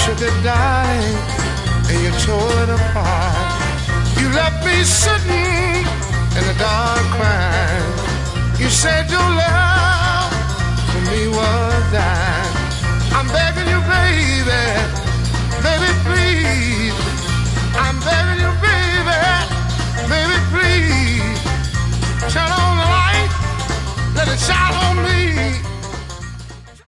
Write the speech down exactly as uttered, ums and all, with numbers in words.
sugar darling, and you tore it apart. You left me sitting in the dark crying. You said your love for me was